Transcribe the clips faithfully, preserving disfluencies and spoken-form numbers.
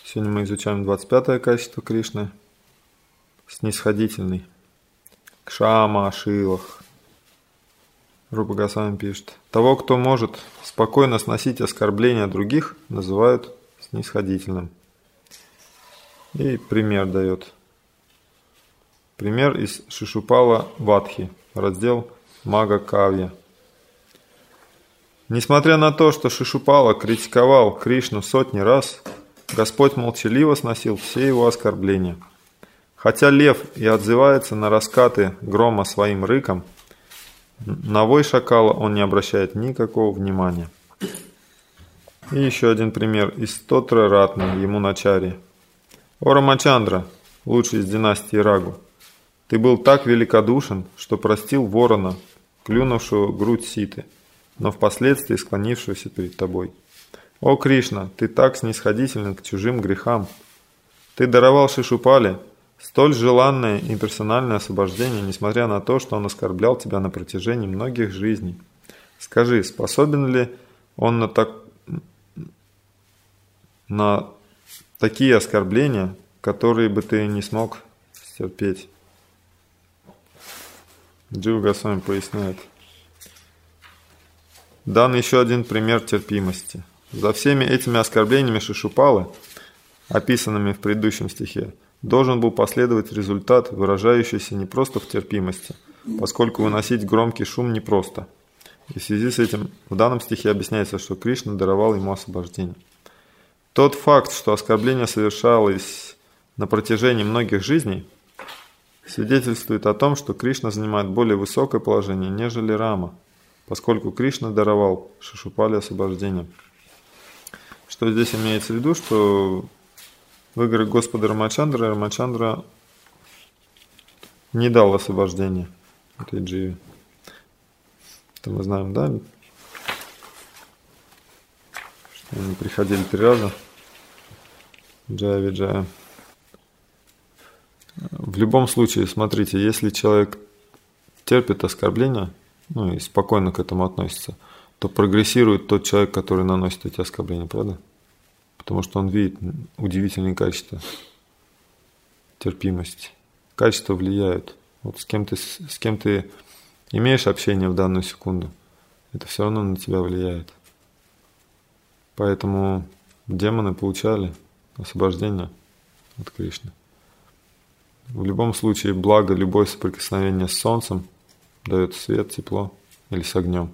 Сегодня мы изучаем двадцать пятое качество Кришны. Снисходительный. Кшама Ашилах. Рупа Госвами пишет. Того, кто может спокойно сносить оскорбления других, называют снисходительным. И пример дает. Пример из Шишупала Вадхи, раздел Мага Кавья. Несмотря на то, что Шишупала критиковал Кришну сотни раз, Господь молчаливо сносил все его оскорбления. Хотя лев и отзывается на раскаты грома своим рыком, на вой шакала он не обращает никакого внимания. И еще один пример из Стотра Ратны, Ямуначари. «О Рамачандра, лучший из династии Рагу, ты был так великодушен, что простил ворона, клюнувшего грудь Ситы, но впоследствии склонившегося перед тобой. О Кришна, ты так снисходителен к чужим грехам. Ты даровал Шишупале столь желанное и персональное освобождение, несмотря на то, что он оскорблял тебя на протяжении многих жизней. Скажи, способен ли он на, так... на такие оскорбления, которые бы ты не смог стерпеть?» Джива Госвами поясняет. Дан еще один пример терпимости. За всеми этими оскорблениями Шишупалы, описанными в предыдущем стихе, должен был последовать результат, выражающийся не просто в терпимости, поскольку выносить громкий шум непросто. И в связи с этим в данном стихе объясняется, что Кришна даровал ему освобождение. Тот факт, что оскорбление совершалось на протяжении многих жизней, свидетельствует о том, что Кришна занимает более высокое положение, нежели Рама, поскольку Кришна даровал Шишупале освобождение. Что здесь имеется в виду, что в играх Господа Рамачандра Рамачандра не дал освобождения этой дживе. Это мы знаем, да? Что они приходили три раза. Джая Виджая. В любом случае, смотрите, если человек терпит оскорбления, ну и спокойно к этому относится, то прогрессирует тот человек, который наносит эти оскорбления, правда? Потому что он видит удивительные качества терпимости. Качества влияют. Вот с кем ты, с кем ты имеешь общение в данную секунду, это все равно на тебя влияет. Поэтому демоны получали освобождение от Кришны. В любом случае, благо любое соприкосновение с солнцем дает свет, тепло или с огнем.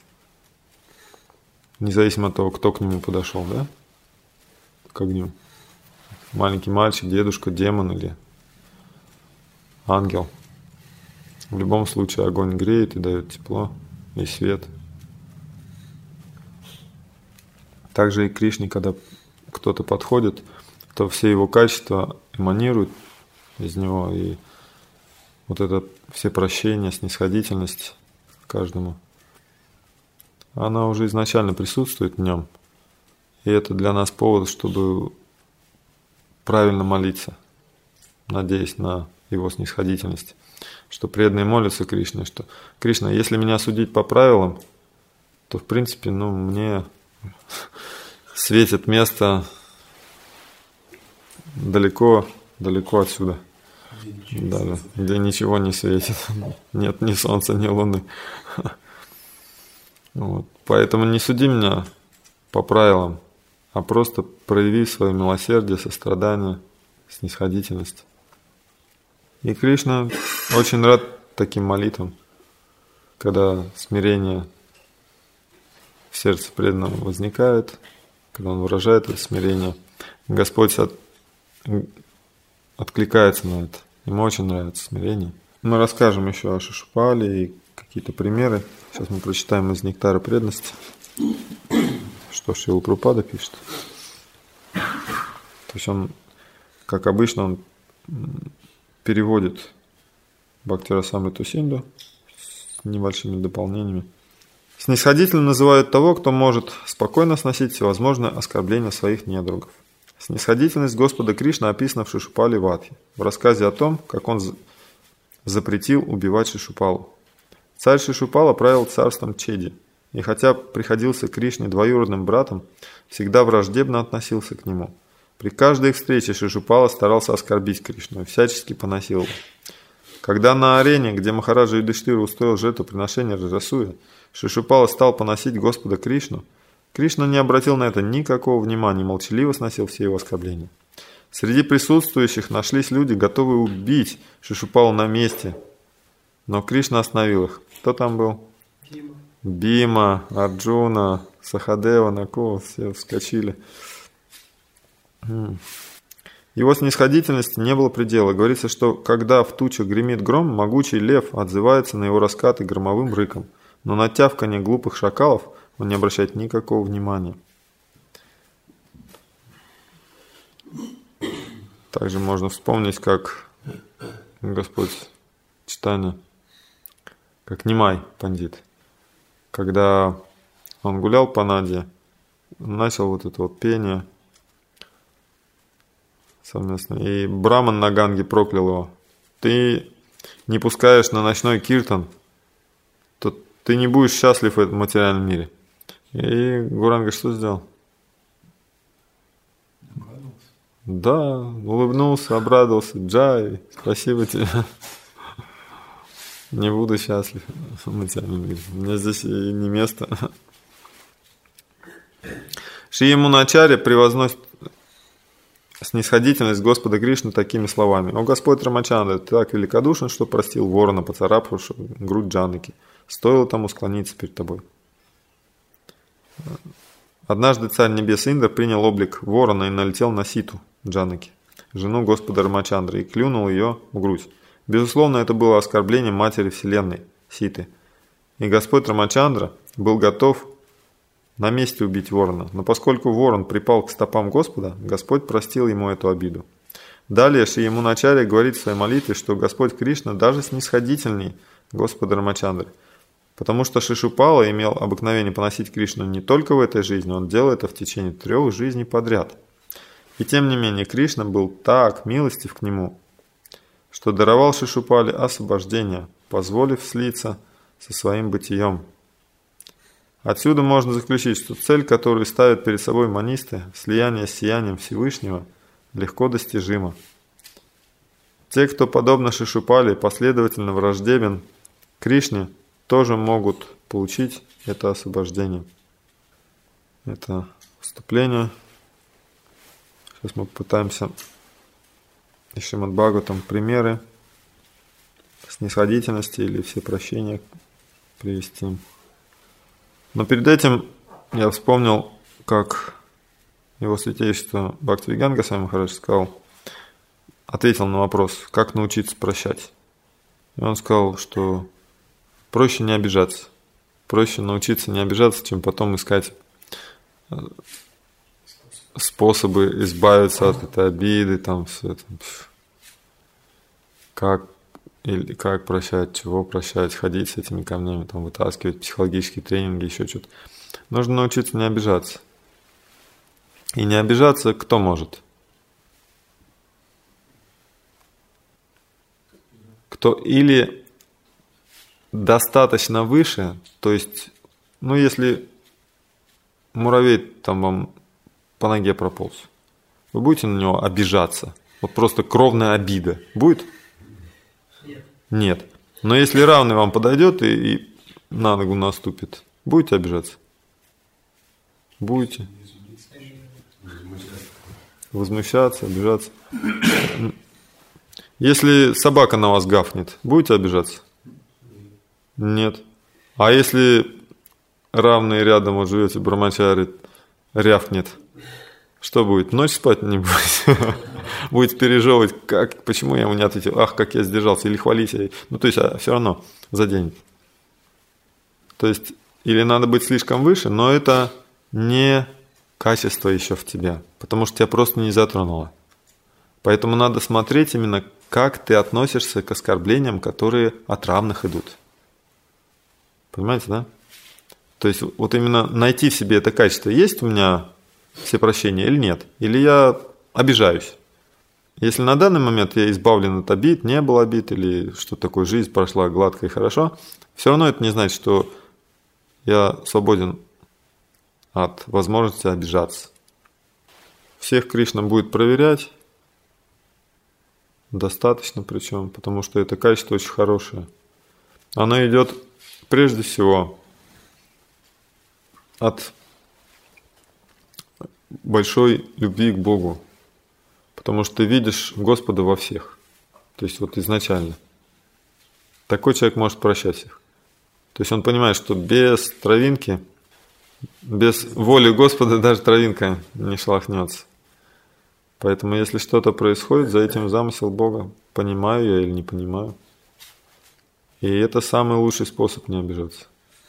Независимо от того, кто к нему подошел, да? К огню. Маленький мальчик, дедушка, демон или ангел. В любом случае огонь греет и дает тепло и свет. Также и Кришне, когда кто-то подходит, то все его качества эманируют из него, и вот это все прощения, снисходительность каждому, она уже изначально присутствует в нем. И это для нас повод, чтобы правильно молиться, надеясь на его снисходительность. Что преданные молятся Кришне, что Кришна, если меня судить по правилам, то в принципе, ну, мне светит место далеко, далеко отсюда. Даже, где ничего не светит. Нет ни солнца, ни луны. Вот. Поэтому не суди меня по правилам, а просто прояви свое милосердие, сострадание, снисходительность. И Кришна очень рад таким молитвам, когда смирение в сердце преданного возникает, когда он выражает это смирение. Господь от, откликается на это. Ему очень нравится смирение. Мы расскажем еще о Шишупале и какие-то примеры. Сейчас мы прочитаем из Нектара преданности, что Шрила Прабхупада пишет. То есть он, как обычно, он переводит Бхакти-расамриту Синду с небольшими дополнениями. Снисходительным называют того, кто может спокойно сносить всевозможные оскорбления своих недругов. Снисходительность Господа Кришны описана в Шишупале Вадхи, в рассказе о том, как он запретил убивать Шишупалу. Царь Шишупала правил царством Чеди, и хотя приходился Кришне двоюродным братом, всегда враждебно относился к нему. При каждой их встрече Шишупала старался оскорбить Кришну и всячески поносил его. Когда на арене, где Махараджа Юдхиштира устроил жертвоприношение Раджасуя, Шишупала стал поносить Господа Кришну, Кришна не обратил на это никакого внимания и молчаливо сносил все его оскорбления. Среди присутствующих нашлись люди, готовые убить Шишупалу на месте, но Кришна остановил их. Кто там был? Бима, Бима, Арджуна, Сахадева, Накул, все вскочили. Его снисходительности не было предела. Говорится, что когда в тучах гремит гром, могучий лев отзывается на его раскаты громовым рыком, но на тявканье глупых шакалов он не обращает никакого внимания. Также можно вспомнить, как Господь Чайтанья, как Нимай Пандит, когда он гулял по Наде, начал вот это вот пение совместно, и Браман на Ганге проклял его. Ты не пускаешь на ночной киртан, то ты не будешь счастлив в этом материальном мире. И Гуранга что сделал? обрадовался. Да, улыбнулся, обрадовался. Джай, спасибо тебе. Не буду счастлив в материальном мире. Мне здесь и не место. Шри Ямуначарья превозносит снисходительность Господа Кришны такими словами. «О Господь Рамачандра, ты так великодушен, что простил ворона, поцарапавшего грудь Джанаки. Стоило тому склониться перед тобой». Однажды царь небес Индра принял облик ворона и налетел на Ситу, Джанаки, жену Господа Рамачандры, и клюнул ее в грудь. Безусловно, это было оскорблением матери Вселенной, Ситы. И Господь Рамачандра был готов на месте убить ворона, но поскольку ворон припал к стопам Господа, Господь простил ему эту обиду. Далее Шри Ямуначарья говорит в своей молитве, что Господь Кришна даже снисходительней Господа Рамачандры, потому что Шишупала имел обыкновение поносить Кришну не только в этой жизни, он делал это в течение трех жизней подряд. И тем не менее Кришна был так милостив к нему, что даровал Шишупале освобождение, позволив слиться со своим бытием. Отсюда можно заключить, что цель, которую ставят перед собой манисты, слияние с сиянием Всевышнего, легко достижима. Те, кто, подобно Шишупале, последовательно враждебен Кришне, тоже могут получить это освобождение. Это вступление. Сейчас мы попытаемся из Шримад Бхагаватам примеры снисходительности или всепрощения привести. Но перед этим я вспомнил, как его святейшество Бхактивиданта Госвами Махарадж сказал, ответил на вопрос, как научиться прощать. И он сказал, что проще не обижаться. Проще научиться не обижаться, чем потом искать способы избавиться от этой обиды, там все это. Как, или как прощать, чего прощать, ходить с этими камнями, там, вытаскивать психологические тренинги, еще что-то. Нужно научиться не обижаться. И не обижаться кто может? Кто или достаточно выше, то есть, ну, если муравей там вам по ноге прополз, вы будете на него обижаться? Вот просто кровная обида будет? Нет. Нет. Но если равный вам подойдет и, и на ногу наступит, будете обижаться? Будете? Возмущаться, обижаться. Если собака на вас гафнет, будете обижаться? Нет. А если равные рядом вот живете, брамачари рявкнет, что будет? Ночь спать не будете? Будете пережевывать, как, почему я ему не ответил, ах, как я сдержался, или хвалить. Ну, то есть, а все равно заденет. То есть, или надо быть слишком выше, но это не качество еще в тебе, потому что тебя просто не затронуло. Поэтому надо смотреть именно, как ты относишься к оскорблениям, которые от равных идут. Понимаете, да? То есть, вот именно найти в себе это качество. Есть у меня всепрощение или нет? Или я обижаюсь? Если на данный момент я избавлен от обид, не было обид, или что такое, жизнь прошла гладко и хорошо, все равно это не значит, что я свободен от возможности обижаться. всех Кришна будет проверять, достаточно причем, потому что это качество очень хорошее. Оно идет прежде всего от большой любви к Богу, потому что ты видишь Господа во всех, то есть вот изначально. Такой человек может прощать всех. То есть он понимает, что без травинки, без воли Господа даже травинка не шелохнется. Поэтому если что-то происходит, за этим замысел Бога, понимаю я или не понимаю. И это самый лучший способ не обижаться.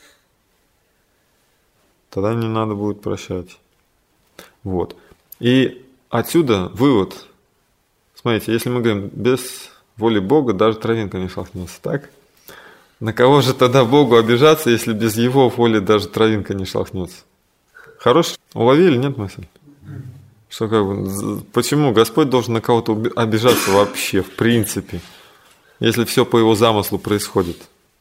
Тогда не надо будет прощать. Вот. И отсюда вывод. Смотрите, если мы говорим, без воли Бога даже травинка не шелохнется, так? На кого же тогда Богу обижаться, если без Его воли даже травинка не шелохнется? Хорош? Уловили, нет мысль? Что как бы, почему Господь должен на кого-то обижаться вообще, в принципе, если все по Его замыслу происходит?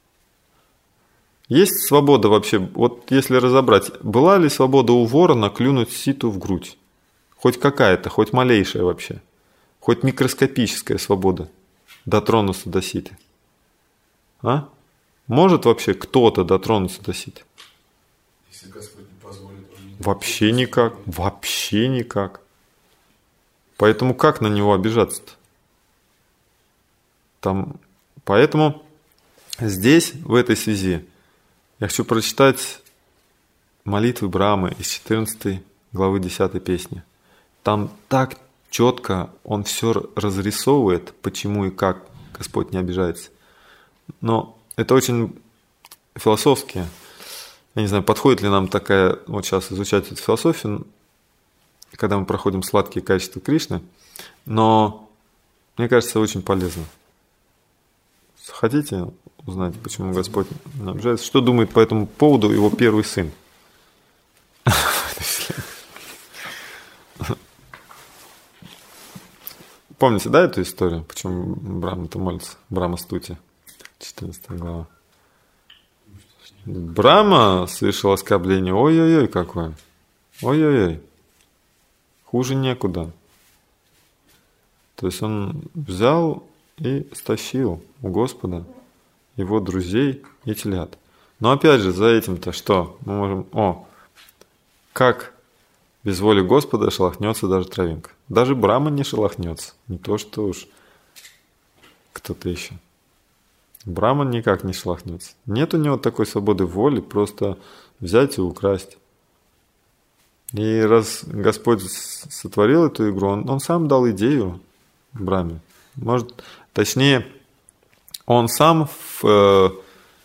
Есть свобода вообще? Вот если разобрать, была ли свобода у ворона клюнуть ситу в грудь? Хоть какая-то, хоть малейшая вообще, хоть микроскопическая свобода дотронуться до ситы? А? Может вообще кто-то дотронуться до ситы? Если Господь не позволит, он не Вообще никак, вообще никак. Поэтому как на него обижаться-то? Там, поэтому здесь, в этой связи, я хочу прочитать молитвы Брамы из четырнадцатой главы десятой песни. Там так четко он все разрисовывает, почему и как Господь не обижается. Но это очень философски. Я не знаю, подходит ли нам такая, вот сейчас изучать эту философию, когда мы проходим сладкие качества Кришны, но мне кажется, очень полезно. Хотите узнать, почему Господь не обижается? Что думает по этому поводу его первый сын? Помните, да, эту историю? Почему Брахма-то молится? Брахма-стути, четырнадцатая глава. Брахма совершил оскорбление. Ой-ой-ой, какое. Ой-ой-ой. Хуже некуда. То есть он взял и стащил у Господа его друзей и телят. Но опять же, за этим-то что? Мы можем... О, как без воли Господа шелохнется даже травинка. Даже Брахма не шелохнется. Не то, что уж кто-то еще. Брахман никак не шелохнется. Нет у него такой свободы воли просто взять и украсть. И раз Господь сотворил эту игру, Он, он сам дал идею Брахме. Может, точнее, Он сам в, в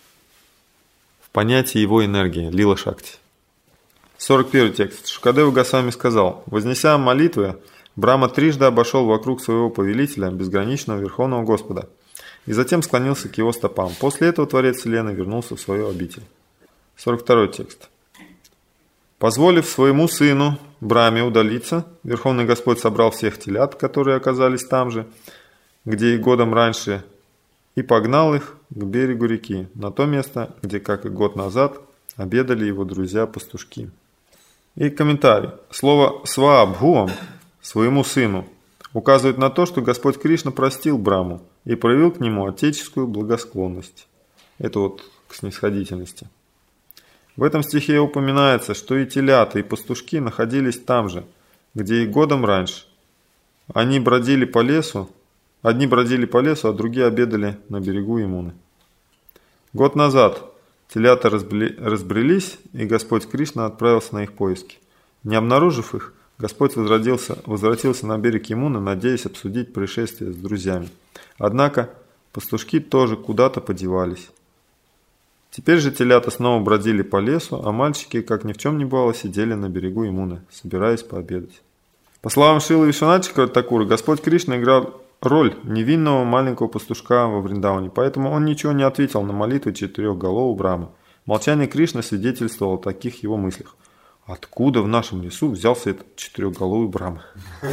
понятии его энергии, лила шакти. сорок первый текст. Шукадева Госвами сказал: вознеся молитвы, Брахма трижды обошел вокруг своего повелителя, безграничного Верховного Господа, и затем склонился к его стопам. После этого Творец Вселенной вернулся в свою обитель. сорок второй текст. Позволив своему сыну Брахме удалиться, Верховный Господь собрал всех телят, которые оказались там же, где и годом раньше, и погнал их к берегу реки, на то место, где, как и год назад, обедали его друзья-пастушки. И комментарий. Слово «сваабхуам» своему сыну указывает на то, что Господь Кришна простил Брахму и проявил к нему отеческую благосклонность. Это вот к снисходительности. В этом стихе упоминается, что и телята, и пастушки находились там же, где и годом раньше. Они бродили по лесу, одни бродили по лесу, а другие обедали на берегу Ямуны. Год назад телята разбрелись, и Господь Кришна отправился на их поиски. Не обнаружив их, Господь возвратился, возвратился на берег Ямуны, надеясь обсудить происшествие с друзьями. Однако пастушки тоже куда-то подевались. Теперь же телята снова бродили по лесу, а мальчики, как ни в чем не бывало, сидели на берегу Ямуны, собираясь пообедать. По словам Шрилы Вишванатхи Такура, Господь Кришна играл роль невинного маленького пастушка во Вриндаване, поэтому он ничего не ответил на молитвы четырехголового Брамы. Молчание Кришны свидетельствовало о таких его мыслях. Откуда в нашем лесу взялся этот четырехголовый Брахма?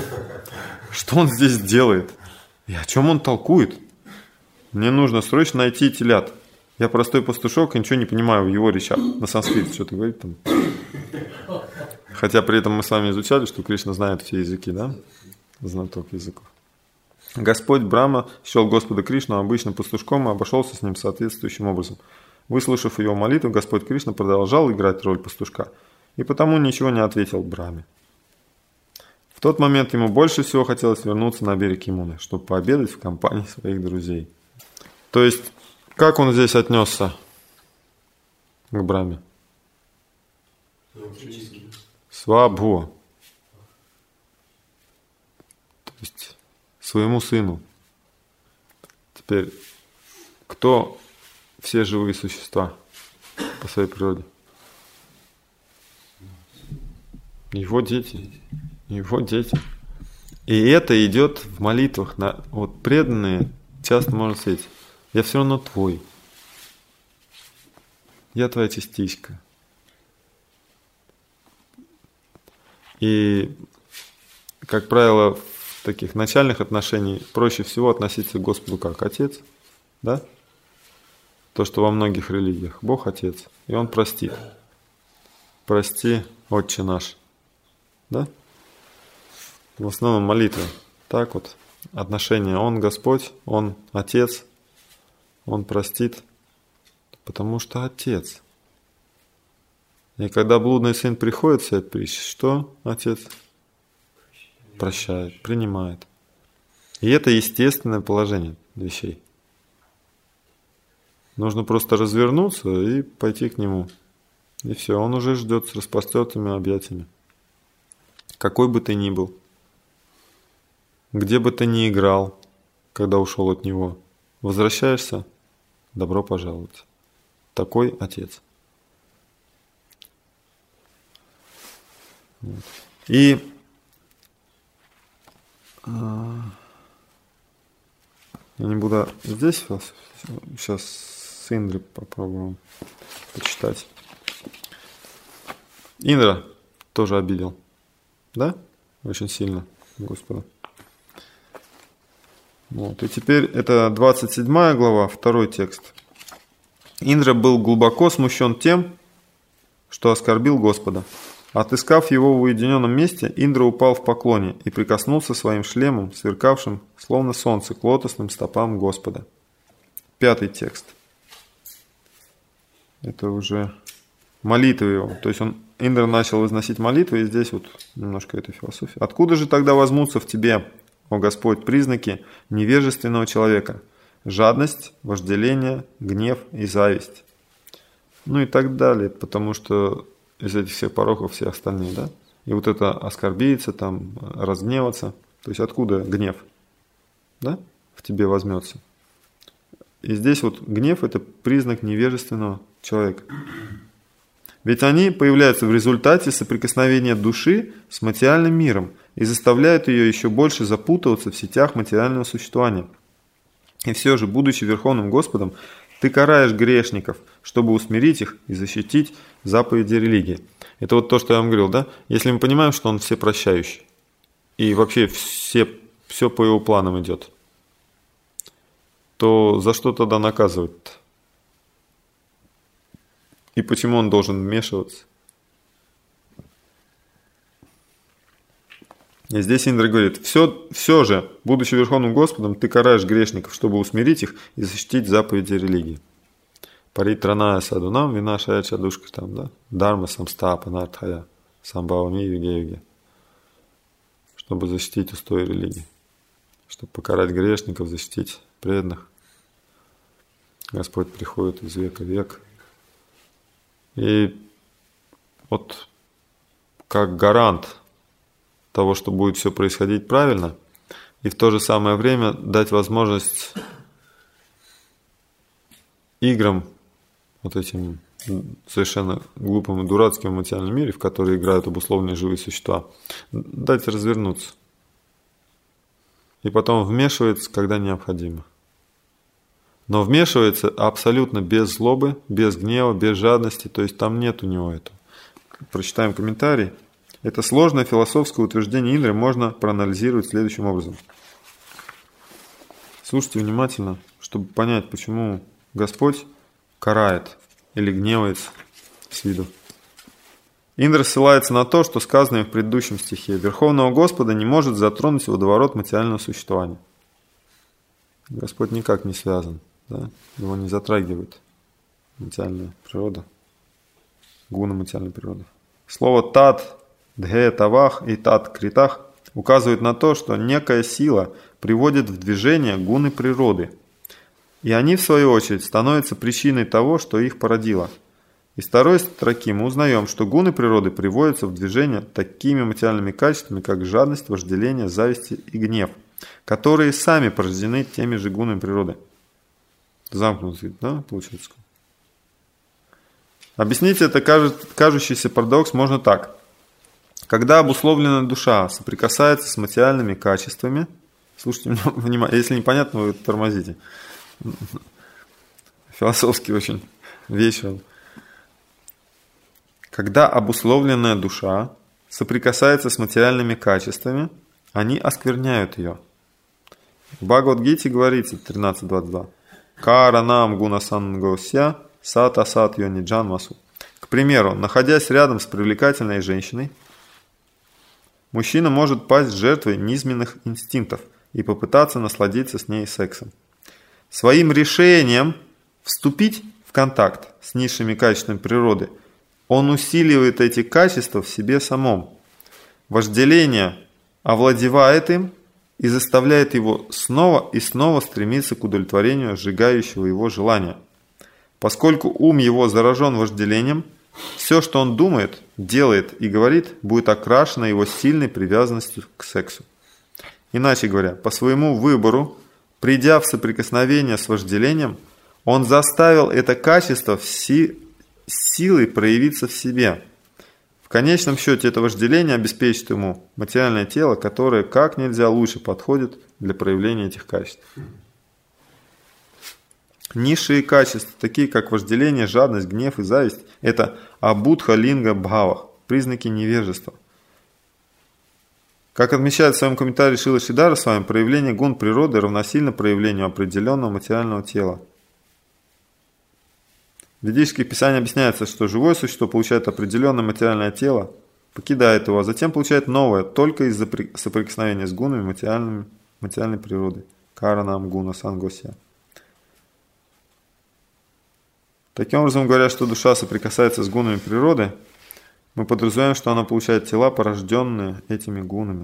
Что он здесь делает? И о чем он толкует? Мне нужно срочно найти телят. Я простой пастушок и ничего не понимаю в его речах. На санскрите что-то говорит там. Хотя при этом мы с вами изучали, что Кришна знает все языки, да? Знаток языков. Господь Брахма счел Господа Кришну обычным пастушком и обошелся с ним соответствующим образом. Выслушав его молитву, Господь Кришна продолжал играть роль пастушка, и потому ничего не ответил Брахме. В тот момент ему больше всего хотелось вернуться на берег Ямуны, чтобы пообедать в компании своих друзей. То есть, как он здесь отнесся к Брахме? Свабху. То есть, своему сыну. Теперь, кто все живые существа по своей природе? Его дети. Его дети. И это идет в молитвах. На, вот преданные часто можно сказать: я все равно твой. Я твоя частичка. И, как правило, в таких начальных отношениях проще всего относиться к Господу как Отец, да? То, что во многих религиях. Бог Отец, и Он простит. Прости, Отче наш. Да? В основном молитва. Так вот, отношения. Он Господь, Он Отец, Он простит, потому что Отец. И когда блудный сын приходит в свет притчи, что Отец? Прощает, принимает. И это естественное положение вещей. Нужно просто развернуться и пойти к Нему. И все, Он уже ждет с распростертыми объятиями. Какой бы ты ни был, где бы ты ни играл, когда ушел от Него, возвращаешься, добро пожаловать. Такой Отец. Вот. И а, я не буду здесь, сейчас с Индрой попробуем почитать. Индра тоже обидел, да? Очень сильно Господа. Вот. И теперь это двадцать седьмая глава, второй текст. Индра был глубоко смущен тем, что оскорбил Господа. Отыскав его в уединенном месте, Индра упал в поклоне и прикоснулся своим шлемом, сверкавшим, словно солнце, к лотосным стопам Господа. Пятый текст. Это уже молитва его. То есть он, Индра начал возносить молитвы, и здесь вот немножко этой философии. «Откуда же тогда возьмутся в тебе, о Господь, признаки невежественного человека? Жадность, вожделение, гнев и зависть». Ну и так далее, потому что из этих всех пороков все остальные, да? И вот это оскорбиться, там, разгневаться. То есть откуда гнев, да, в тебе возьмется? И здесь вот гнев – это признак невежественного человека. Ведь они появляются в результате соприкосновения души с материальным миром и заставляют ее еще больше запутываться в сетях материального существования. И все же, будучи Верховным Господом, ты караешь грешников, чтобы усмирить их и защитить заповеди религии. Это вот то, что я вам говорил, да? Если мы понимаем, что Он всепрощающий, и вообще все, все по Его планам идет, то за что тогда наказывать-то? И почему Он должен вмешиваться? И здесь Индра говорит: все, все же, будучи Верховным Господом, ты караешь грешников, чтобы усмирить их и защитить заповеди религии. Паритраная садунам винашая чадушка там, да? Дарма самстапа нартхая самбавами юге-юге. Чтобы защитить устои религии. Чтобы покарать грешников, защитить преданных. Господь приходит из века в век. И вот как гарант того, что будет все происходить правильно, и в то же самое время дать возможность играм, вот этим совершенно глупым и дурацким в материальном мире, в которые играют обусловленные живые существа, дать развернуться. И потом вмешивается, когда необходимо. Но вмешивается абсолютно без злобы, без гнева, без жадности, то есть там нет у него этого. Прочитаем комментарий. Это сложное философское утверждение Индры можно проанализировать следующим образом. Слушайте внимательно, чтобы понять, почему Господь карает или гневается с виду. Индра ссылается на то, что сказано в предыдущем стихе. Верховного Господа не может затронуть водоворот материального существования. Господь никак не связан, да? Его не затрагивает материальная природа, гуна материальной природы. Слово «тат», «дхе», «тавах» и «тат», «критах» указывают на то, что некая сила приводит в движение гуны природы, и они, в свою очередь, становятся причиной того, что их породило. Из второй строки мы узнаем, что гуны природы приводятся в движение такими материальными качествами, как жадность, вожделение, зависть и гнев, которые сами порождены теми же гунами природы. Замкнутый, да, получается? Объяснить это кажущийся парадокс можно так. Когда обусловленная душа соприкасается с материальными качествами, слушайте внимательно, если непонятно, вы тормозите. Философский очень вечер. Когда обусловленная душа соприкасается с материальными качествами, они оскверняют ее. В Бхагавад-гите говорится тринадцать двадцать два. Каранам гунасангося сат асат йониджан масу. К примеру, находясь рядом с привлекательной женщиной, мужчина может пасть жертвой низменных инстинктов и попытаться насладиться с ней сексом. Своим решением вступить в контакт с низшими качествами природы он усиливает эти качества в себе самом. Вожделение овладевает им и заставляет его снова и снова стремиться к удовлетворению сжигающего его желания. Поскольку ум его заражен вожделением, все, что он думает, делает и говорит, будет окрашено его сильной привязанностью к сексу. Иначе говоря, по своему выбору, придя в соприкосновение с вожделением, он заставил это качество си- силой проявиться в себе. В конечном счете это вожделение обеспечит ему материальное тело, которое как нельзя лучше подходит для проявления этих качеств. Низшие качества, такие как вожделение, жадность, гнев и зависть, это абудха линга бхавах, признаки невежества. Как отмечает в своем комментарии Шрила Шридхара с вами, проявление гун природы равносильно проявлению определенного материального тела. В ведических писаниях объясняется, что живое существо получает определенное материальное тело, покидает его, а затем получает новое только из-за соприкосновения с гунами материальной природы. Каранам гуна сангося. Таким образом, говоря, что душа соприкасается с гунами природы, мы подразумеваем, что она получает тела, порожденные этими гунами.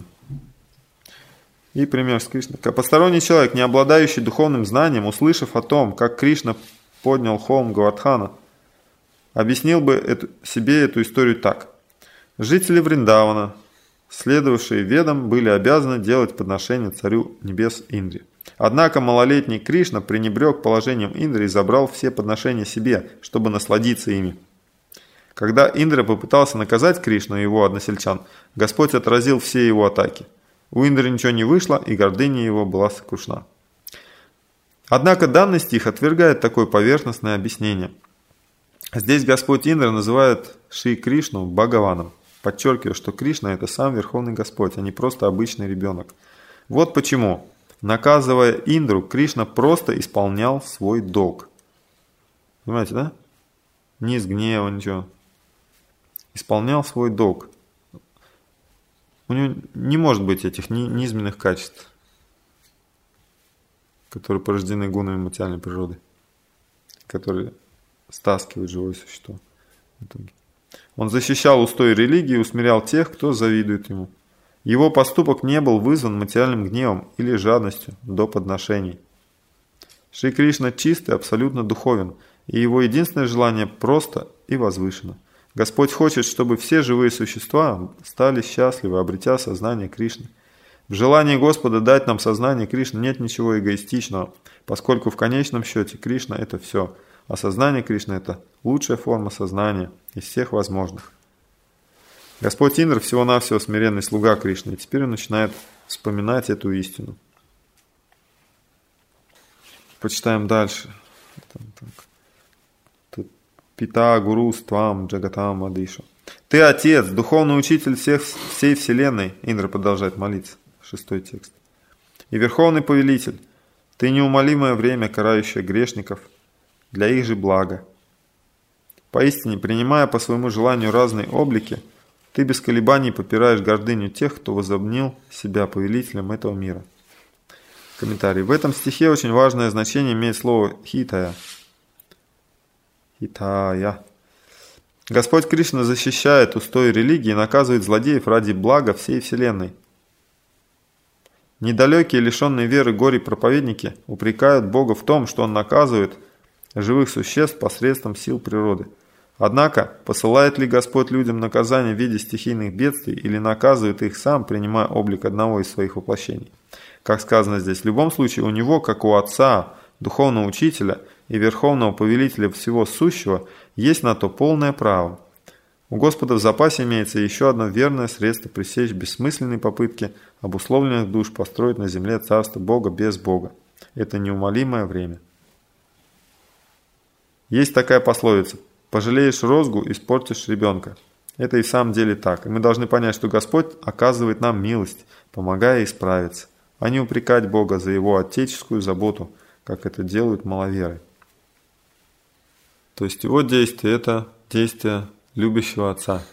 И пример с Кришной. Посторонний человек, не обладающий духовным знанием, услышав о том, как Кришна поднял холм Говардхана, объяснил бы эту, себе эту историю так. Жители Вриндавана, следовавшие ведам, были обязаны делать подношение царю небес Индре. Однако малолетний Кришна пренебрег положением Индры и забрал все подношения себе, чтобы насладиться ими. Когда Индра попытался наказать Кришну и его односельчан, Господь отразил все его атаки. У Индры ничего не вышло, и гордыня его была сокрушена. Однако данный стих отвергает такое поверхностное объяснение. Здесь Господь Индра называет Шри Кришну Бхагаваном, подчеркивая, что Кришна – это сам Верховный Господь, а не просто обычный ребенок. Вот почему, наказывая Индру, Кришна просто исполнял свой долг. Понимаете, да? Ни из гнева, ничего. Исполнял свой долг. У него не может быть этих низменных качеств, которые порождены гунами материальной природы, которые стаскивают живое существо в итоге. Он защищал устои религии и усмирял тех, кто завидует ему. Его поступок не был вызван материальным гневом или жадностью до подношений. Шри Кришна чист и абсолютно духовен, и его единственное желание просто и возвышено. Господь хочет, чтобы все живые существа стали счастливы, обретя сознание Кришны. В желании Господа дать нам сознание Кришны нет ничего эгоистичного, поскольку в конечном счете Кришна – это все, а сознание Кришны – это лучшая форма сознания из всех возможных. Господь Индра всего-навсего смиренный слуга Кришны, и теперь он начинает вспоминать эту истину. Почитаем дальше. Пита гуру ствам джагатам адишу. Ты отец, духовный учитель всех, всей вселенной. Индра продолжает молиться. Шестой текст. И верховный повелитель, ты неумолимое время, карающее грешников для их же блага. Поистине, принимая по своему желанию разные облики, ты без колебаний попираешь гордыню тех, кто возомнил себя повелителем этого мира. Комментарий. В этом стихе очень важное значение имеет слово «хитая». Хитая. Господь Кришна защищает устои религии и наказывает злодеев ради блага всей вселенной. Недалекие, лишенные веры горе-проповедники упрекают Бога в том, что Он наказывает живых существ посредством сил природы. Однако, посылает ли Господь людям наказание в виде стихийных бедствий или наказывает их сам, принимая облик одного из своих воплощений? Как сказано здесь, в любом случае у него, как у Отца, Духовного Учителя и Верховного Повелителя всего сущего, есть на то полное право. У Господа в запасе имеется еще одно верное средство пресечь бессмысленные попытки обусловленных душ построить на земле царство Бога без Бога. Это неумолимое время. Есть такая пословица: «Пожалеешь розгу, испортишь ребенка». Это и в самом деле так. И мы должны понять, что Господь оказывает нам милость, помогая исправиться, а не упрекать Бога за Его отеческую заботу, как это делают маловеры. То есть Его действие – это действие любящего Отца.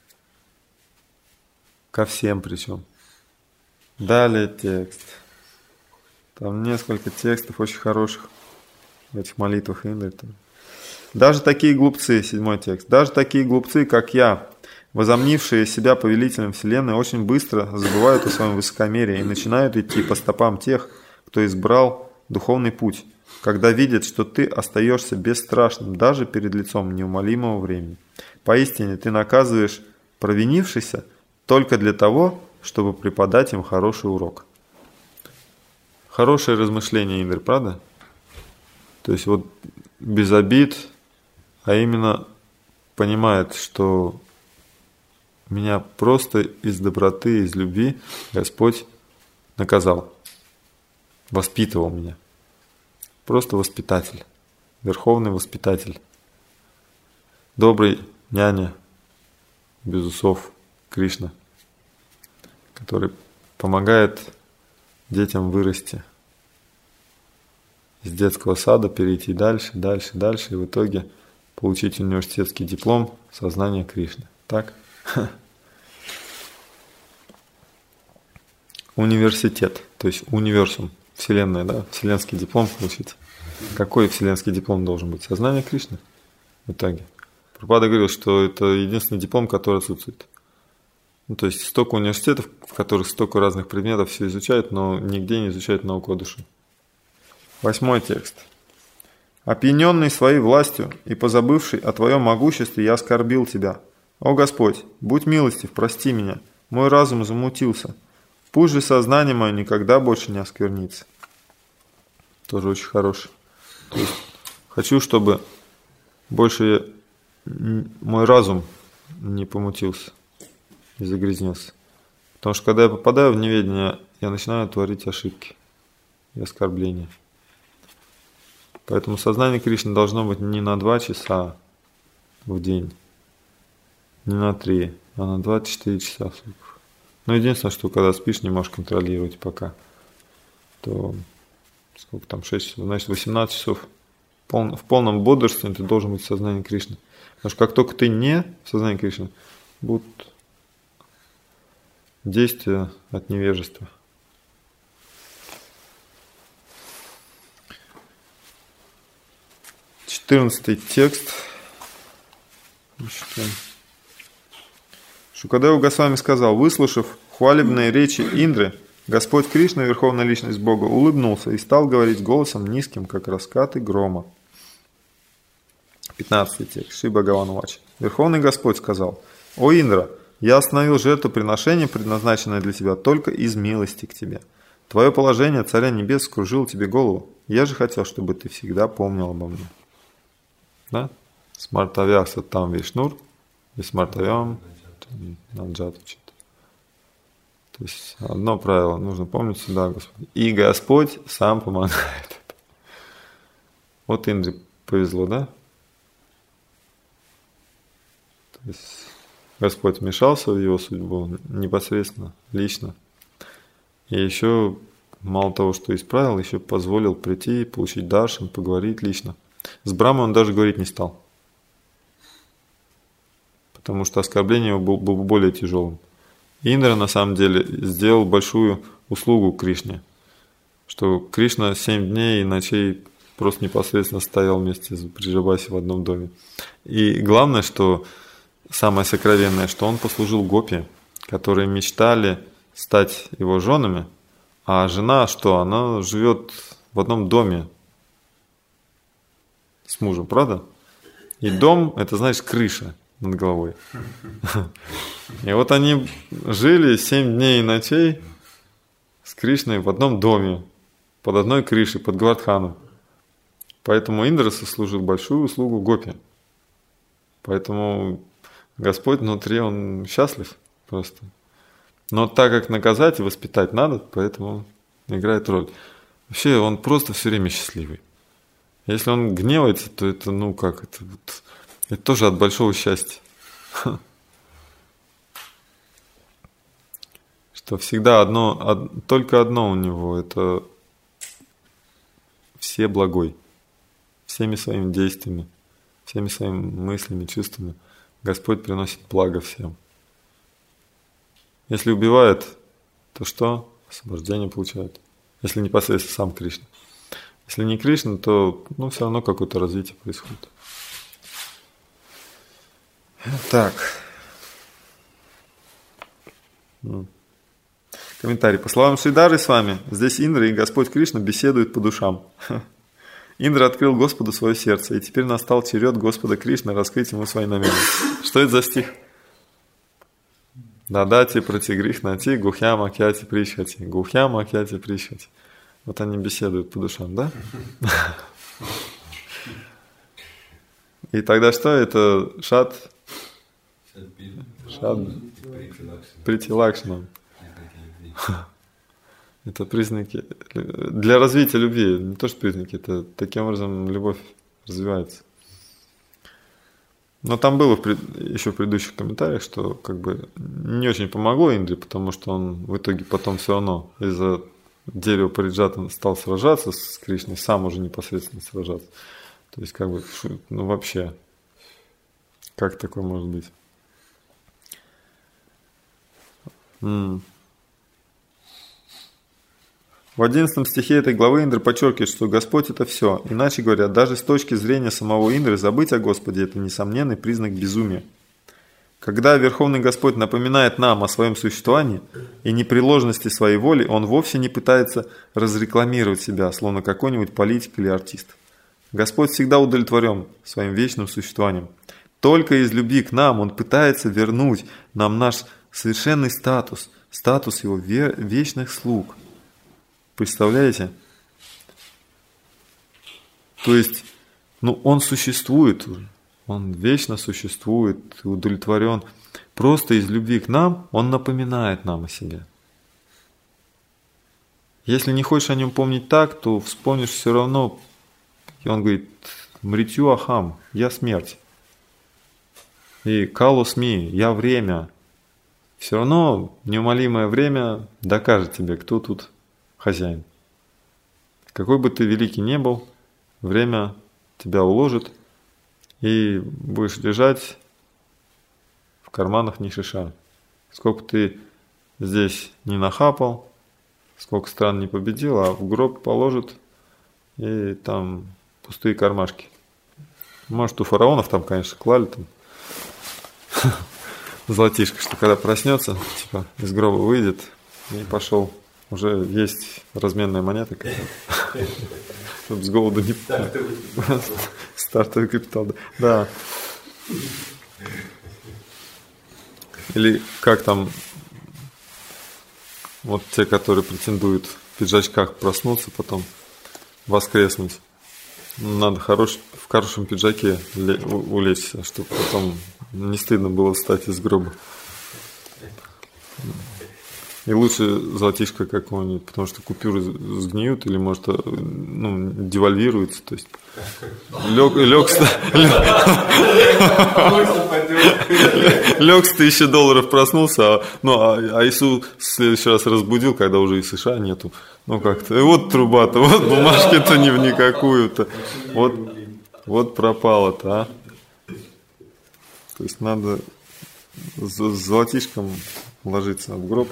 Ко всем причем. Далее текст. Там несколько текстов очень хороших в этих молитвах Индры. Даже такие глупцы, седьмой текст, даже такие глупцы, как я, возомнившие себя повелителем вселенной, очень быстро забывают о своем высокомерии и начинают идти по стопам тех, кто избрал духовный путь, когда видят, что ты остаешься бесстрашным даже перед лицом неумолимого времени. Поистине ты наказываешь провинившихся только для того, чтобы преподать им хороший урок. Хорошее размышление, Индры, правда? То есть вот без обид, а именно понимает, что меня просто из доброты, из любви Господь наказал, воспитывал меня. Просто воспитатель, верховный воспитатель, добрый няня, без усов Кришна, который помогает детям вырасти, из детского сада перейти дальше, дальше, дальше, и в итоге получить университетский диплом сознания Кришны. Так? Университет, то есть универсум, вселенная, да, вселенский диплом получить. Какой вселенский диплом должен быть? Сознание Кришны в итоге. Прабхупада говорил, что это единственный диплом, который отсутствует. Ну, то есть столько университетов, в которых столько разных предметов все изучают, но нигде не изучают науку о душе. Восьмой текст. «Опьяненный своей властью и позабывший о твоем могуществе, я оскорбил тебя. О Господь, будь милостив, прости меня. Мой разум замутился. Пусть же сознание мое никогда больше не осквернится». Тоже очень хороший. То есть, хочу, чтобы больше мой разум не помутился, не загрязнился. Потому что когда я попадаю в неведение, я начинаю творить ошибки и оскорбления. Поэтому сознание Кришны должно быть не на два часа в день, не на три, а на двадцать четыре часа в сутках. Но единственное, что когда спишь, не можешь контролировать пока, то сколько там, шесть часов, значит восемнадцать часов в полном бодрствовании ты должен быть в сознании Кришны. Потому что как только ты не в сознании Кришны, будут действия от невежества. четырнадцатый текст. Шукадева Госвами сказал: выслушав хвалебные речи Индры, Господь Кришна, Верховная Личность Бога, улыбнулся и стал говорить голосом низким, как раскаты грома. пятнадцатый текст. Шри Бхагаван Вача. Верховный Господь сказал: «О Индра, я остановил жертвоприношение, предназначенное для тебя, только из милости к тебе. Твое положение Царя Небес скружило тебе голову. Я же хотел, чтобы ты всегда помнил обо мне». Да? Смартавях саттам вишнур, и смартавям наджатучит. То есть одно правило, нужно помнить всегда, Господь. И Господь сам помогает. Вот Индре повезло, да? То есть Господь вмешался в его судьбу непосредственно, лично. И еще, мало того, что исправил, еще позволил прийти, получить даршан, поговорить лично. С Брамой он даже говорить не стал. потому что оскорбление его было бы более тяжелым. Индра на самом деле сделал большую услугу Кришне, что Кришна семь дней и ночей просто непосредственно стоял вместе с Бриджабаси в одном доме. И главное, что самое сокровенное, что он послужил гопи, которые мечтали стать его женами, а жена что? Она живет в одном доме с мужем, правда? И дом – это, знаешь, крыша над головой. И вот они жили семь дней и ночей с Кришной в одном доме, под одной крышей, под Гвардханом. Поэтому Индра сослужил большую услугу гопи. Поэтому Господь внутри, Он счастлив просто. Но так как наказать и воспитать надо, поэтому Он играет роль. Вообще, Он просто все время счастливый. Если Он гневается, то это, ну как, это, вот, это тоже от большого счастья. Что всегда одно, од, только одно у Него, это все благой. Всеми своими действиями, всеми своими мыслями, чувствами Господь приносит благо всем. Если убивает, то что? Освобождение получает. Если непосредственно сам Кришна. Если не Кришна, то ну, все равно какое-то развитие происходит. Так. Комментарий. По словам Шридары с вами, здесь Индра и Господь Кришна беседуют по душам. Индра открыл Господу свое сердце, и теперь настал черед Господа Кришны раскрыть ему свои намерения. Что это за стих? Дадати пратигрихнати гухьям акьяти пришхати. Гухьям акьяти пришхати. Вот они беседуют по душам, да? И тогда что? Это шат? Шат притилакшна. Это признаки для развития любви, не то что признаки, это таким образом любовь развивается. Но там было еще в предыдущих комментариях, что как бы не очень помогло Индре, потому что он в итоге потом все равно из-за дерева Париджата стал сражаться с Кришной, сам уже непосредственно сражаться. То есть как бы, ну вообще, как такое может быть? М-м. В одиннадцатом стихе этой главы Индра подчеркивает, что Господь – это все. Иначе говоря, даже с точки зрения самого Индры забыть о Господе – это несомненный признак безумия. Когда Верховный Господь напоминает нам о своем существовании и непреложности своей воли, Он вовсе не пытается разрекламировать себя, словно какой-нибудь политик или артист. Господь всегда удовлетворен своим вечным существованием. Только из любви к нам Он пытается вернуть нам наш совершенный статус, статус Его вечных слуг. Представляете? То есть, ну, Он существует, Он вечно существует, удовлетворен. Просто из любви к нам Он напоминает нам о себе. Если не хочешь о Нем помнить так, то вспомнишь все равно. И Он говорит, мритью ахам, я смерть. И калусми, я время. Все равно неумолимое время докажет тебе, кто тут хозяин. Какой бы ты великий ни был, время тебя уложит, и будешь лежать в карманах ни шиша. Сколько ты здесь не нахапал, сколько стран не победил, а в гроб положит, и там пустые кармашки. Может, у фараонов там, конечно, клали там золотишко, что когда проснется, типа из гроба выйдет и пошел. Уже есть разменная монета, чтобы с голоду не... Стартовый капитал, да. Да. Или как там, вот те, которые претендуют в пиджачках проснуться, потом воскреснуть. Надо хорош, в хорошем пиджаке улечься, чтобы потом не стыдно было встать из гроба. И лучше золотишко какого-нибудь, потому что купюры сгниют или, может, ну, девальвируются. То есть лег, лег, лег с тысячи долларов проснулся, а, ну, а, а Иисус в следующий раз разбудил, когда уже и США нету. Ну как-то, и вот труба-то, вот бумажки-то не в никакую-то. Вот, вот пропало-то, а. То есть надо с золотишком ложиться в гроб.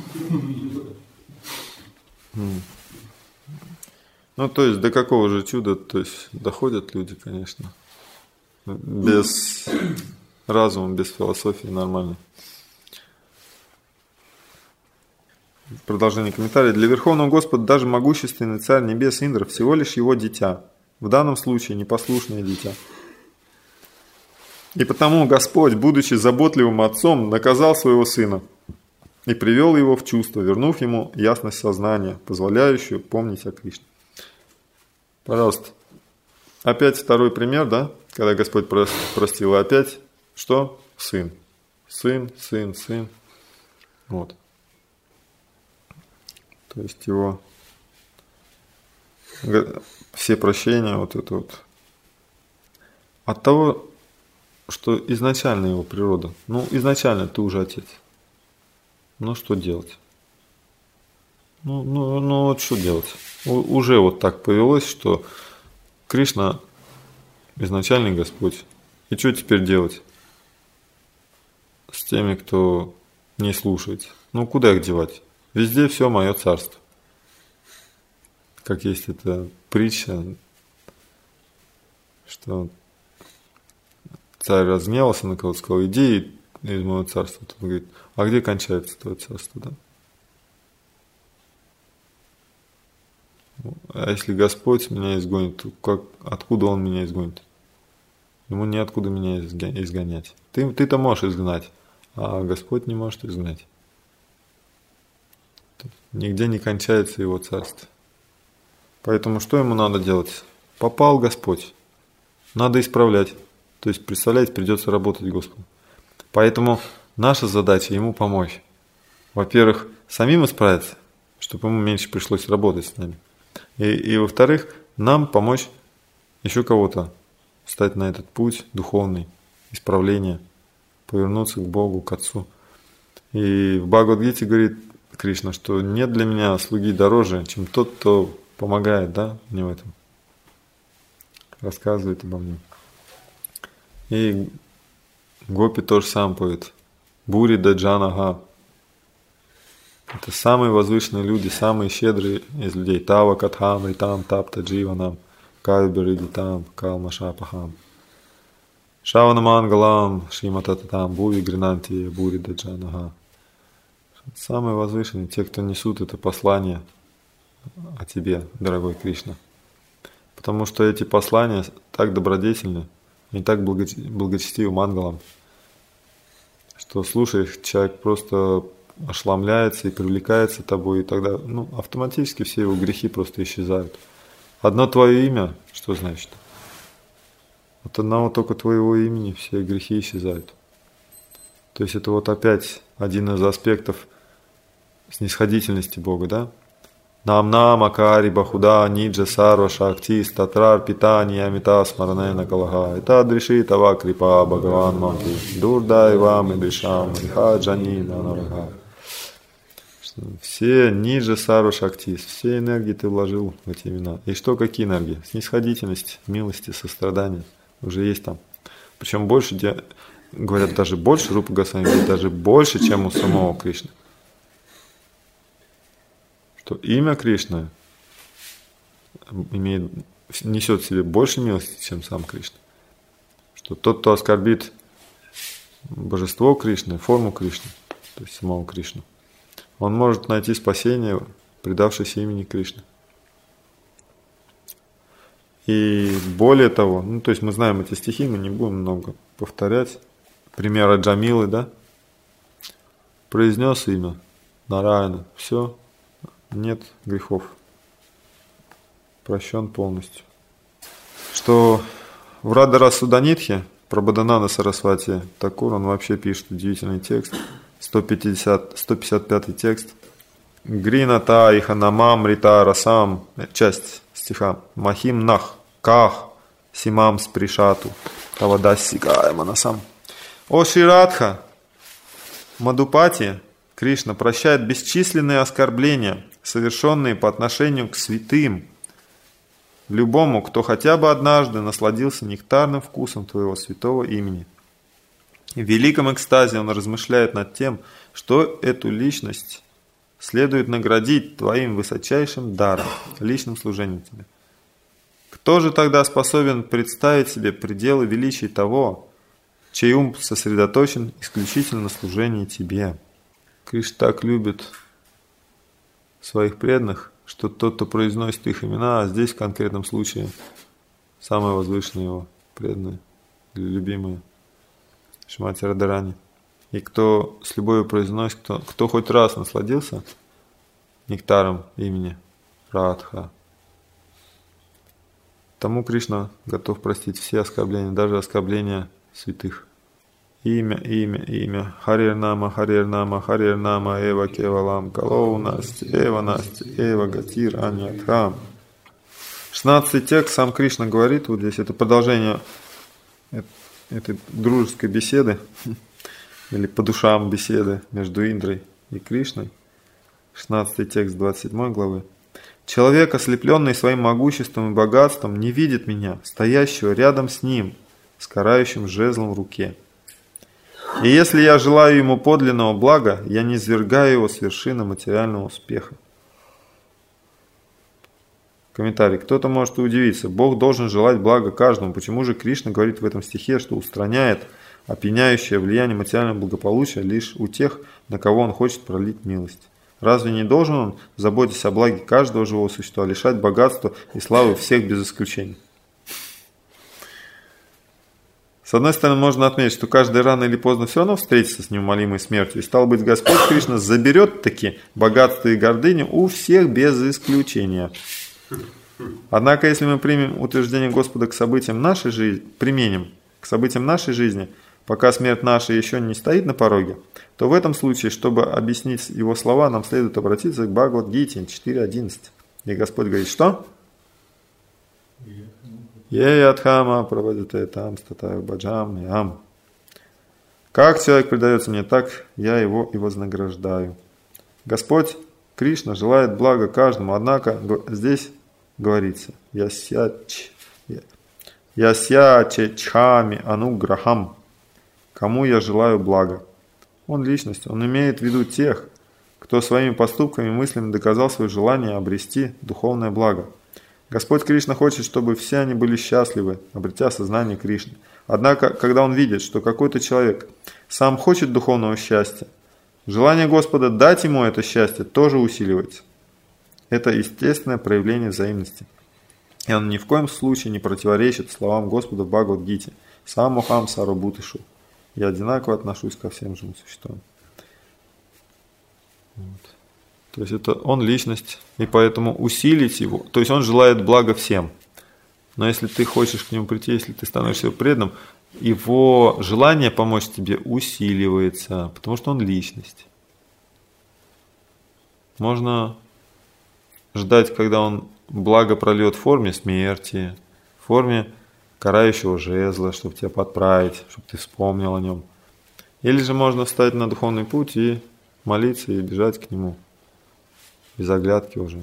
Ну, то есть, до какого же чуда, то есть, доходят люди, конечно. Без разума, без философии нормально. Продолжение комментария. Для Верховного Господа даже могущественный Царь Небес Индра всего лишь его дитя. В данном случае непослушное дитя. И потому Господь, будучи заботливым отцом, наказал своего сына и привел его в чувство, вернув ему ясность сознания, позволяющую помнить о Кришне. Пожалуйста. Опять второй пример, да? Когда Господь простил, и опять что? Сын. Сын, сын, сын. Вот. То есть его все прощения, вот это вот. От того, что изначально его природа. Ну, изначально ты уже отец. Ну, что делать? Ну, ну, ну вот что делать? У, уже вот так повелось, что Кришна изначальный Господь. И что теперь делать с теми, кто не слушает? Ну, куда их девать? Везде все мое царство. Как есть эта притча, что царь разгневался на кого-то, сказал, иди из моего царства. Тут он говорит, а где кончается твое царство, да? А если Господь меня изгонит, то как, откуда Он меня изгонит? Ему неоткуда меня изгонять. Ты, ты-то можешь изгнать, а Господь не может изгнать. Нигде не кончается Его царство. Поэтому что ему надо делать? Попал Господь. Надо исправлять. То есть, представляете, придется работать Господу. Поэтому наша задача Ему помочь. Во-первых, самим исправиться, чтобы Ему меньше пришлось работать с нами. И, и во-вторых, нам помочь еще кого-то встать на этот путь духовный, исправления, повернуться к Богу, к Отцу. И в Бхагавад-гите говорит Кришна, что нет для меня слуги дороже, чем тот, кто помогает, да, мне в этом. Рассказывает обо мне. И Гопи тоже сам поет. Бури даджанага. Это самые возвышенные люди, самые щедрые из людей. Тава катхам ритам тапта дживанам кайберидитам калмашапахам. Шаванамангалам шриматататам буви гринанти бури даджанага. Самые возвышенные, те, кто несут это послание о тебе, дорогой Кришна. Потому что эти послания так добродетельны и так благочестивы мангалам, что слушаешь, человек просто ошеломляется и привлекается тобой, и тогда ну, автоматически все его грехи просто исчезают. Одно твое имя, что значит? От одного только твоего имени все грехи исчезают. То есть это вот опять один из аспектов снисходительности Бога, да? Нам нам акари бахуда ниджа сарва шакти статрар питани амита смаранена калага. Это адриши тава крипа бхагаван махи. Дурдай вам и дышам лиха джани нанавага. Все ниджа сарва шакти, все энергии ты вложил в эти имена. И что, какие энергии? Снисходительность, милости, сострадание. Уже есть там. Причем больше, говорят, даже больше, Рупа Госвами говорит, даже больше, чем у самого Кришны. Что имя Кришны имеет, несет в себе больше милости, чем сам Кришна. Что тот, кто оскорбит божество Кришны, форму Кришны, то есть самого Кришну, он может найти спасение, предавшись имени Кришны. И более того, ну то есть мы знаем эти стихи, мы не будем много повторять. Пример Джамилы, да? Произнес имя Нараяна, все. Нет грехов. Прощен полностью. Что в Радхара Суданитхе про Баданана Сарасвати Такур, он вообще пишет удивительный текст. сто пятьдесят, сто пятьдесят пятый текст. Грината иханамам рита расам. Часть стиха. Махим нах ках симам спришату. Тавадасикая манасам. О Ширадха, Мадупати, Кришна прощает бесчисленные оскорбления, совершенные по отношению к святым, любому, кто хотя бы однажды насладился нектарным вкусом твоего святого имени. В великом экстазе он размышляет над тем, что эту личность следует наградить твоим высочайшим даром, личным служением тебе. Кто же тогда способен представить себе пределы величия того, чей ум сосредоточен исключительно на служении тебе? Кришна так любит своих преданных, что тот, кто произносит их имена, а здесь в конкретном случае самые возвышенные его преданные или любимые Шримати Радхарани. И кто с любовью произносит, кто, кто хоть раз насладился нектаром имени Радха, тому Кришна готов простить все оскорбления, даже оскорбления святых. Имя, имя, имя. Харир нама, харир нама, харир нама, эва кевалам, калоу насти, эва насти, эва гатир аньятхам. шестнадцатый текст сам Кришна говорит, вот здесь это продолжение этой дружеской беседы, или по душам беседы между Индрой и Кришной. шестнадцатый текст двадцать седьмой главы. Человек, ослепленный своим могуществом и богатством, не видит меня, стоящего рядом с ним, с карающим жезлом в руке. И если я желаю ему подлинного блага, я не свергаю его с вершины материального успеха. Комментарий. Кто-то может удивиться. Бог должен желать блага каждому. Почему же Кришна говорит в этом стихе, что устраняет опьяняющее влияние материального благополучия лишь у тех, на кого он хочет пролить милость? Разве не должен он, заботясь о благе каждого живого существа, лишать богатства и славы всех без исключения? С одной стороны, можно отметить, что каждый рано или поздно все равно встретится с неумолимой смертью. И стало быть, Господь Кришна заберет таки богатство и гордыню у всех без исключения. Однако, если мы примем утверждение Господа к событиям нашей жизни, применим к событиям нашей жизни, пока смерть наша еще не стоит на пороге, то в этом случае, чтобы объяснить его слова, нам следует обратиться к Бхагавад-гите четыре одиннадцать. И Господь говорит, что? Еятхама правадите там статаю баджам ям. Как человек предается мне, так я его и вознаграждаю. Господь Кришна желает блага каждому, однако здесь говорится ясяч ясячечхами ануграхам. Кому я желаю блага? Он личность, он имеет в виду тех, кто своими поступками и мыслями доказал свое желание обрести духовное благо. Господь Кришна хочет, чтобы все они были счастливы, обретя сознание Кришны. Однако, когда он видит, что какой-то человек сам хочет духовного счастья, желание Господа дать ему это счастье тоже усиливается. Это естественное проявление взаимности. И он ни в коем случае не противоречит словам Господа в Бхагавад-гите «Самохам сарабутышу». Я одинаково отношусь ко всем живым существам. Вот. То есть это он личность, и поэтому усилить его, то есть он желает блага всем. Но если ты хочешь к нему прийти, если ты становишься его преданным, его желание помочь тебе усиливается, потому что он личность. Можно ждать, когда он благо прольет в форме смерти, в форме карающего жезла, чтобы тебя подправить, чтобы ты вспомнил о нем. Или же можно встать на духовный путь и молиться, и бежать к нему. Без оглядки уже.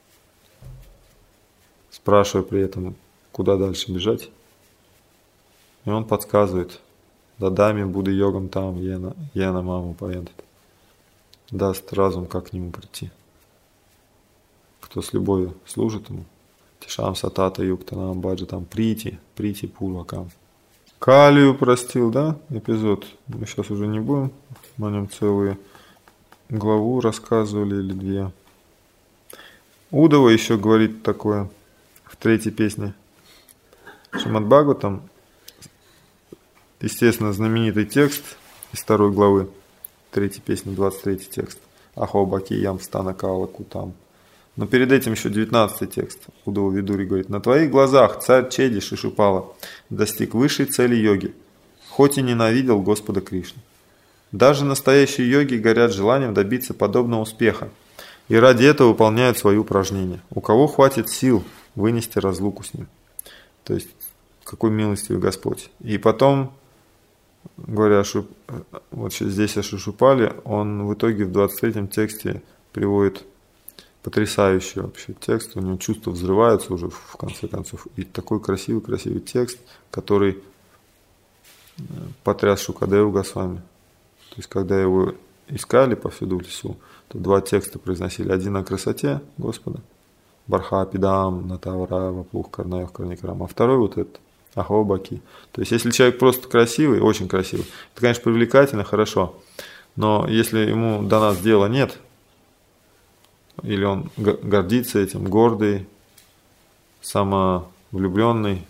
Спрашивая при этом, куда дальше бежать. И он подсказывает. Дадами буду йогам там, ена, ена маму поедет. Даст разум, как к нему прийти. Кто с любовью служит ему. Тишам сатата юктанам баджа там прити, прити пурвакам. Калию простил, да, эпизод. Мы сейчас уже не будем. Мы о нем целую главу рассказывали или две. Удова еще говорит такое в третьей песне Шримад Бхагаватам, естественно, знаменитый текст из второй главы, третьей песни, двадцать третий текст. Ахо баки ям стана кала кутам. Но перед этим еще девятнадцатый текст. Удова Видури говорит: на твоих глазах царь Чеди Шишупала достиг высшей цели йоги, хоть и ненавидел Господа Кришну. Даже настоящие йоги горят желанием добиться подобного успеха. И ради этого выполняют свои упражнения. У кого хватит сил вынести разлуку с ним? То есть, какой милостивый Господь. И потом, говоря, что вот здесь о Шишупале, он в итоге в двадцать третьем тексте приводит потрясающий вообще текст. У него чувства взрываются уже в конце концов. И такой красивый-красивый текст, который потряс Шукадеву Госвами. То есть, когда его искали повсюду в лесу, то два текста произносили. Один о красоте Господа, Бархапидам, Натавара, Вапух, Карнаев, Карникарам, а второй вот этот, Ахо Баки. То есть, если человек просто красивый, очень красивый, это, конечно, привлекательно, хорошо, но если ему до нас дела нет, или он гордится этим, гордый, самовлюбленный,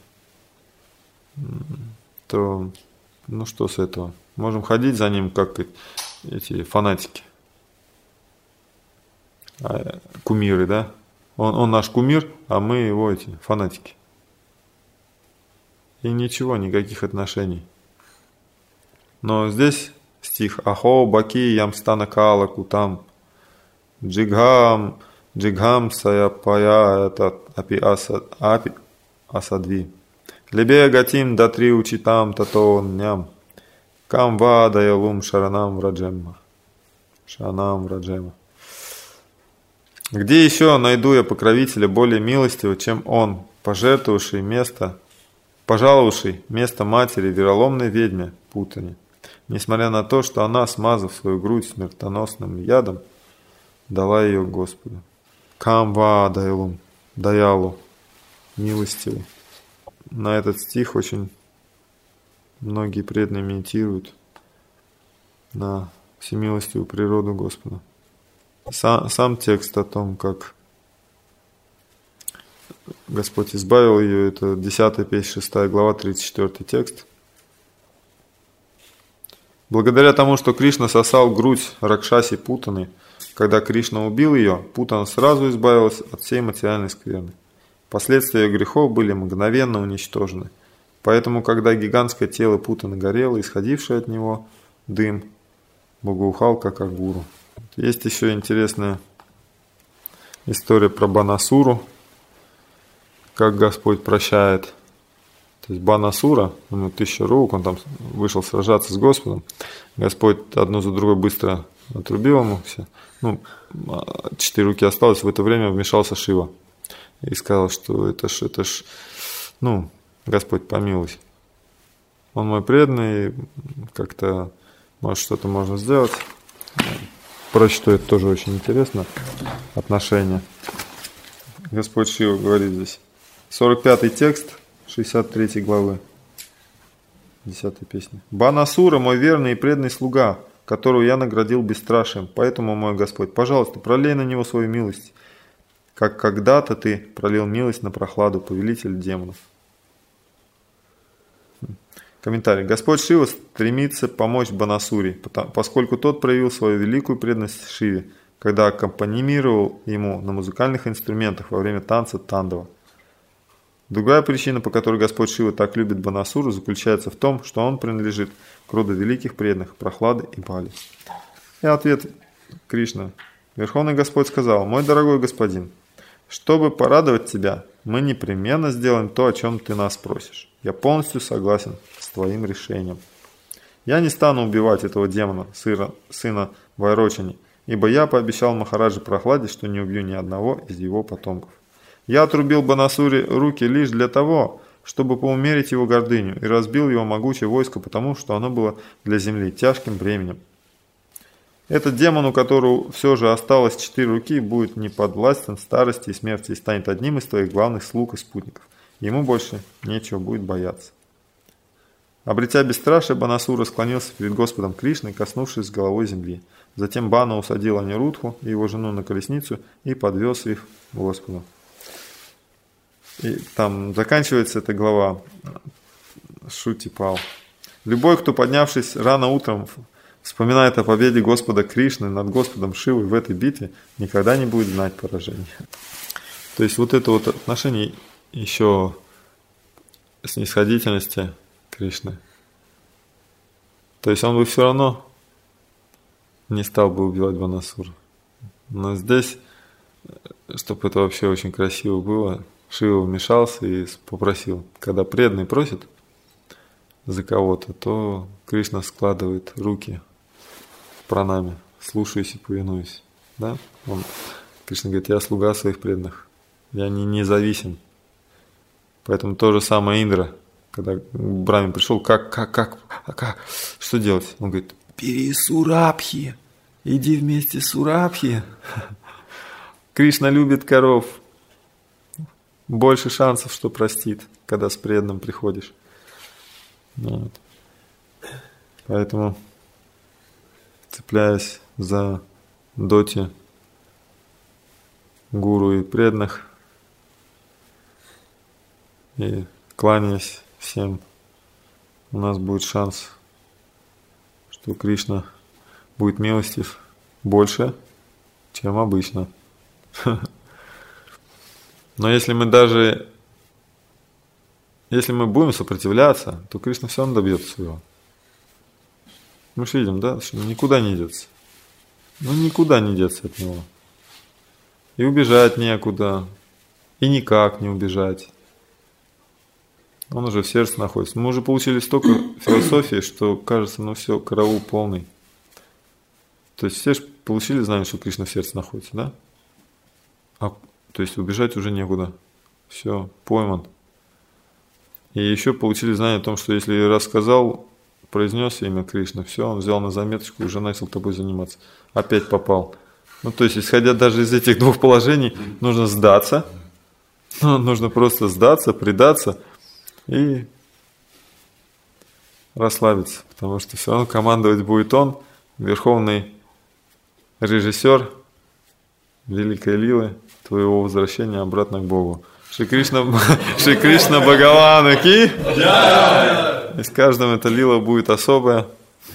то ну что с этого? Можем ходить за ним, как эти фанатики, кумиры, да? Он, он наш кумир, а мы его эти фанатики. И ничего, никаких отношений. Но здесь стих Ахо Баки Ямстана Кала Кутам Джигхам Джигхам Саяпая Апи Апи Асадви Лебе Гатим Датри Учитам Тато Ням Кам Вадаялум Шаранам Раджема Шанам Раджема. Где еще найду я покровителя более милостивого, чем он, пожертвовавший место, пожаловавший место матери вероломной ведьме Путани, несмотря на то, что она, смазав свою грудь смертоносным ядом, дала ее Господу. Камва Дайлум, Даялу, милостивый. На этот стих очень многие преданные медитируют на всемилостивую природу Господа. Сам, сам текст о том, как Господь избавил ее, это десятая песня, шестая глава, тридцать четвёртый текст. Благодаря тому, что Кришна сосал грудь Ракшаси Путаны, когда Кришна убил ее, Путана сразу избавилась от всей материальной скверны. Последствия ее грехов были мгновенно уничтожены. Поэтому, когда гигантское тело Путаны горело, исходивший от него дым благоухал, как агуру. Есть еще интересная история про Банасуру, как Господь прощает. То есть Банасура, ему тысяча рук, он там вышел сражаться с Господом. Господь одну за другой быстро отрубил ему все. Ну, четыре руки осталось, в это время вмешался Шива. И сказал, что это ж, это ж, ну, Господь помилуйся. Он мой преданный, как-то, может, что-то можно сделать. Прочитаю, это тоже очень интересно, отношения. Господь Шива говорит здесь. сорок пятый текст, шестьдесят третьей главы, десятой песни. Банасура, мой верный и преданный слуга, которого я наградил бесстрашием, поэтому, мой Господь, пожалуйста, пролей на него свою милость, как когда-то ты пролил милость на прохладу, повелитель демонов. Комментарий. Господь Шива стремится помочь Банасуре, поскольку тот проявил свою великую преданность Шиве, когда аккомпанимировал ему на музыкальных инструментах во время танца Тандава. Другая причина, по которой Господь Шива так любит Банасуру, заключается в том, что он принадлежит к роду великих преданных Прохлады и Бали. И ответ Кришна. Верховный Господь сказал: «Мой дорогой господин, чтобы порадовать тебя, мы непременно сделаем то, о чем ты нас просишь. Я полностью согласен с твоим решением. Я не стану убивать этого демона, сына, сына Вайрочани, ибо я пообещал Махараджи Прохладе, что не убью ни одного из его потомков. Я отрубил Банасуре руки лишь для того, чтобы поумерить его гордыню, и разбил его могучее войско, потому что оно было для земли тяжким бременем. Этот демон, у которого все же осталось четыре руки, будет не подвластен старости и смерти и станет одним из твоих главных слуг и спутников. Ему больше нечего будет бояться». Обретя бесстрашие, Банасура склонился перед Господом Кришной, коснувшись головой земли. Затем Бана усадил Анирудху и его жену на колесницу и подвез их к Господу. И там заканчивается эта глава Шутипал. Любой, кто, поднявшись рано утром, вспоминает о победе Господа Кришны над Господом Шивой в этой битве, никогда не будет знать поражения. То есть вот это вот отношение еще снисходительности Кришны. То есть он бы все равно не стал бы убивать Банасуру. Но здесь, чтобы это вообще очень красиво было, Шива вмешался и попросил. Когда преданный просит за кого-то, то Кришна складывает руки в пранаме, слушаюсь и повинуюсь. Да? Он, Кришна говорит: я слуга своих преданных, я не независим. Поэтому то же самое Индра, Когда Брахме пришел, как, как, как, как, что делать? Он говорит, бери Сурабхи, иди вместе с Сурабхи. Кришна любит коров. Больше шансов, что простит, когда с преданным приходишь. Вот. Поэтому, цепляясь за доти, гуру и преданных, и кланяясь всем, у нас будет шанс, что Кришна будет милостив больше, чем обычно. Но если мы даже, если мы будем сопротивляться, то Кришна все равно добьется своего. Мы же видим, да, что никуда не деться. Ну, никуда не деться от него. И убежать некуда, и никак не убежать. Он уже в сердце находится. Мы уже получили столько философии, что кажется, ну все, караул полный. То есть все же получили знание, что Кришна в сердце находится, да? А, то есть убежать уже некуда. Все, пойман. И еще получили знание о том, что если рассказал, произнес имя Кришны, все, он взял на заметочку и уже начал тобой заниматься. Опять попал. Ну, то есть, исходя даже из этих двух положений, нужно сдаться. Ну, нужно просто сдаться, предаться и расслабиться. Потому что все равно командовать будет он, верховный режиссер великой лилы, твоего возвращения обратно к Богу. Шри Кришна, Шри Кришна Бхагавана ки! И с каждым эта лила будет особая.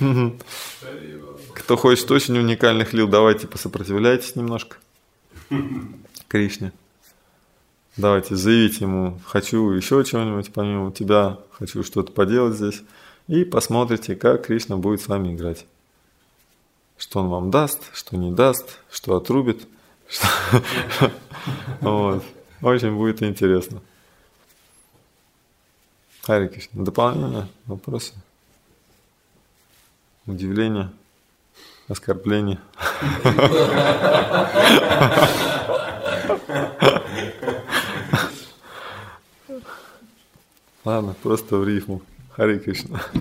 Кто хочет очень уникальных лил, давайте посопротивляйтесь немножко Кришне. Давайте заявите ему, хочу еще чего-нибудь помимо тебя, хочу что-то поделать здесь. И посмотрите, как Кришна будет с вами играть. Что он вам даст, что не даст, что отрубит. Что... Вот. Очень будет интересно. Харе Кришна. Дополнение, вопросы, удивление, оскорбление. Ладно, просто в рифму. Харе Кришна.